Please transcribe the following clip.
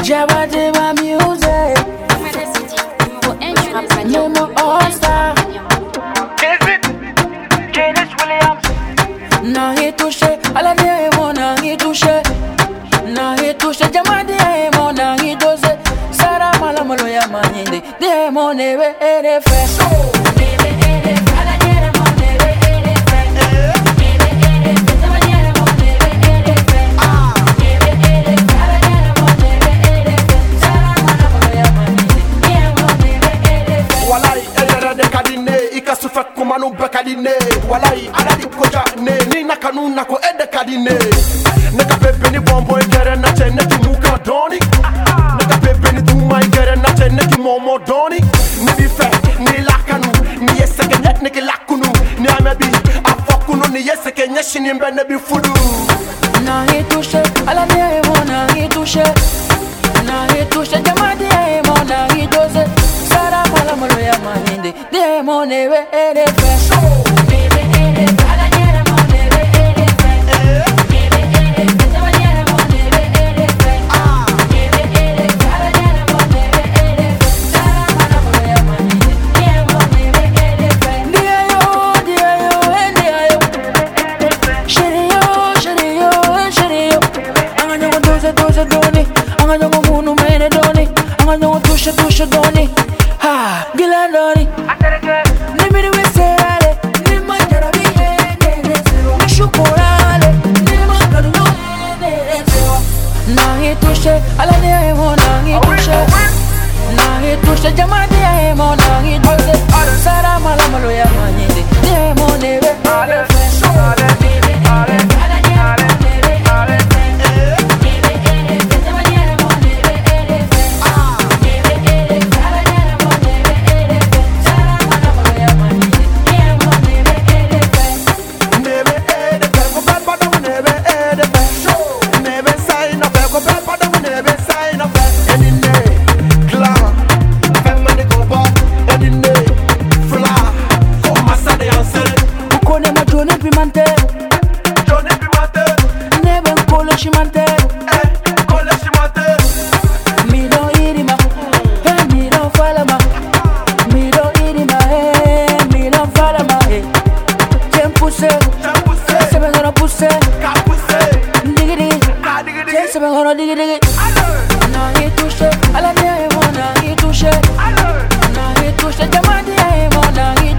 Jabba Jabba music. Nemo All-Star. Janice Williams. Nahi touché, ala de mo nahi touché. Nahi touché, Jabba de mo nahi dose. Sara mala molo ya maninde. De mo neve ere fe. Kumanu bakadine walai aladi koja ne ni nakanu nako ede kadine neka pepe ni bombo ikere na chene ki muka doni neka pepe ni tuma ikere na chene ki momo doni ni bife ni lakanu ni yeseke net ni lakunu ni amebi afokunu ni yeseke nyeshini mbene bi fudu Nahi touché ala de mo nahi touché. Nahi touché Jabba de mo nahi dose. Sara mala molo ya maninde. De mo neve ere fe. Touche doni, ha, gila doni. Nimiri weserale, nima jarabi ene. Nishukurale, nima kaduno ene. Nahi touche, ala de mo nahi touche. Nahi touche, Jabba de mo nahi dose. Sara mala malo ya maninde, de mo neve ale fe. Nahi touché, ala de mo nahi touché. Nahi touché, Jabba de mo nahi